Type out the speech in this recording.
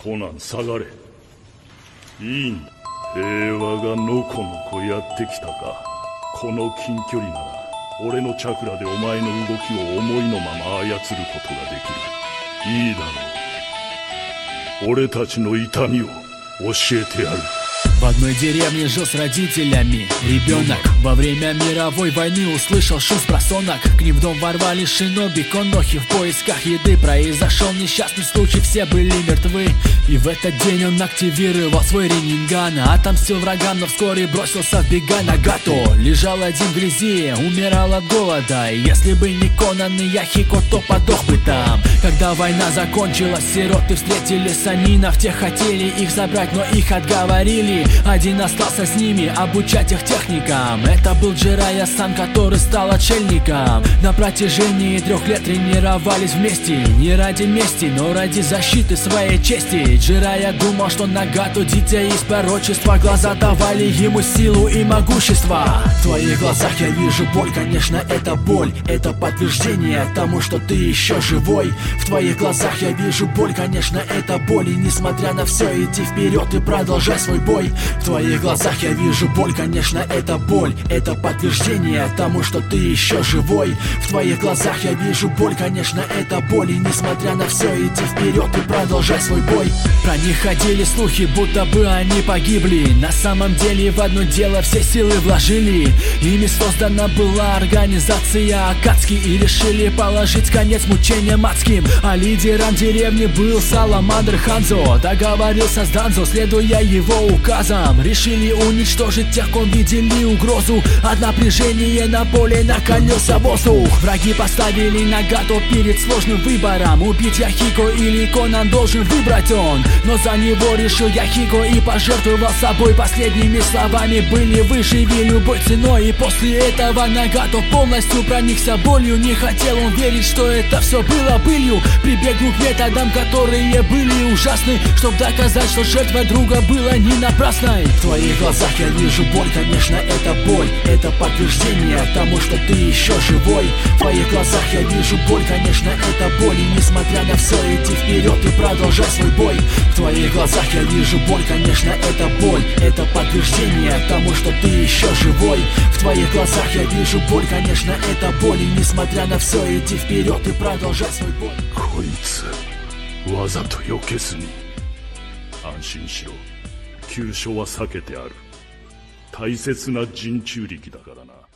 コナン下がれ。いいんだ。平和がのこのこやってきたか。この近距離なら俺のチャクラでお前の動きを思いのまま操ることができる。いいだろう。俺たちの痛みを教えてやる。 В одной деревне жил с родителями ребенок. Во время мировой войны услышал шум спросонок. К ним в дом ворвались шиноби, конохи в поисках еды. Произошел несчастный случай, все были мертвы. И в этот день он активировал свой реннинган. Отомстил врагам, но вскоре бросился в бега. Нагато лежал один в грязи, умирал от голода. И если бы не Конан и Яхико, то подох бы там. Когда война закончилась, сироты встретили санинов. Те хотели их забрать, но их отговорили. Один остался с ними, обучать их техникам. Это был Джирайя-сан, который стал отшельником. На протяжении 3 лет тренировались вместе. Не ради мести, но ради защиты своей чести. Джирайя думал, что Нагато дитя из пророчества. Глаза давали ему силу и могущество. В твоих глазах я вижу боль, конечно, это боль. Это подтверждение тому, что ты еще живой. В твоих глазах я вижу боль, конечно, это боль. И несмотря на все, иди вперед и продолжай свой бой. В твоих глазах я вижу боль, конечно, это боль. Это подтверждение тому, что ты еще живой. В твоих глазах я вижу боль, конечно, это боль. И несмотря на все, иди вперед и продолжай свой бой. Про них ходили слухи, будто бы они погибли. На самом деле в одно дело все силы вложили. Ими создана была организация Акацки. И решили положить конец мучениям адским. А лидером деревни был Саламандр Ханзо. Договорился с Данзо, следуя его указам. Решили уничтожить тех, ком видели угрозу. От напряжения на поле накалился воздух. Враги поставили Нагато перед сложным выбором. Убить Яхико или Конан должен выбрать он. Но за него решил Яхико и пожертвовал собой. Последними словами были: выживи любой ценой. И после этого Нагато полностью проникся болью. Не хотел он верить, что это все было былью. Прибегнул к методам, которые были ужасны, чтобы доказать, что жертва друга была не напрасной. В твоих глазах я вижу боль, конечно, это боль. Это подтверждение тому, что ты еще живой. В твоих глазах я вижу боль, конечно, это боль. И несмотря на все, иди вперед и продолжай свой бой. В твоих глазах я вижу боль, конечно, это боль. Это подтверждение тому, что ты еще живой. В твоих глазах я вижу боль, конечно, это боль. И несмотря на все, иди вперед и продолжай свой бой. こいつわざと避けずに。安心しろ。急所は避けてある。大切な陣中力だからな。